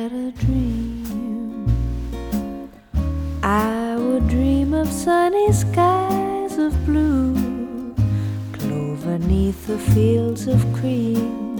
had a dream, I would dream of sunny skies of blue, clover 'neath the fields of cream,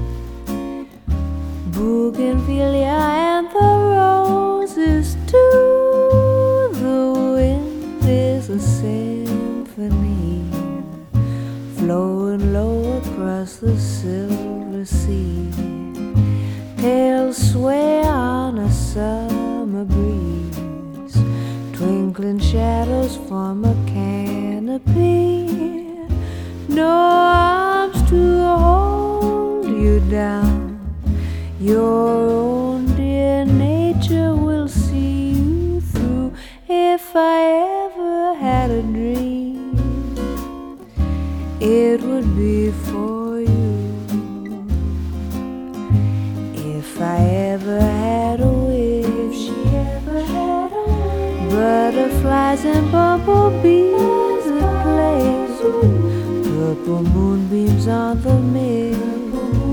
bougainvillea and the roses too. The wind is a symphony, flowing low across the silver sea. Tales sway on a summer breeze, twinkling shadows form a canopy. No arms to hold you down, your own dear nature will see you through. If I ever had a dream, it would be for you. If I ever had a wish, she ever had a wish, butterflies and bumblebees at play, purple moonbeams on the mill,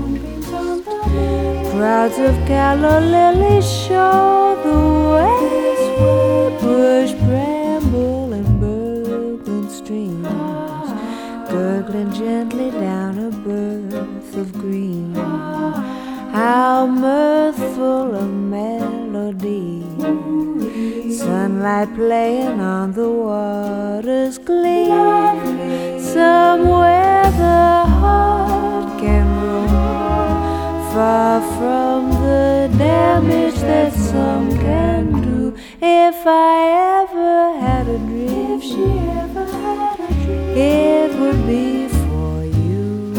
crowds of calla lilies show the way, bush bramble and burbling streams, gurgling gently down a birth of green. How mirthful a melody, sunlight playing on the water's gleam. Somewhere the heart can roam, far from the damage that some can do. If I ever had a dream, it would be for you.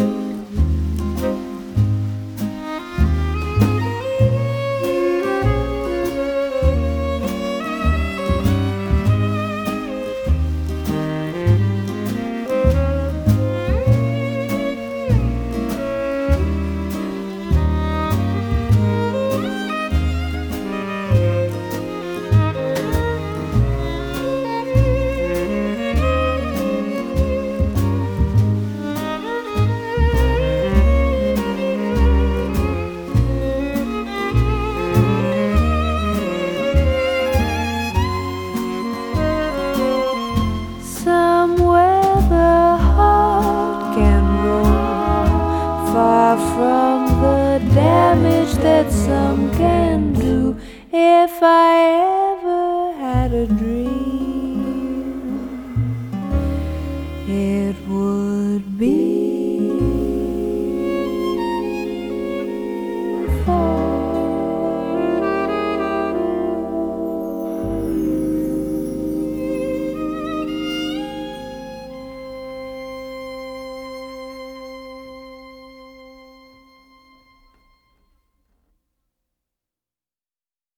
Far from the damage that some can do. If I ever had a dream, it would be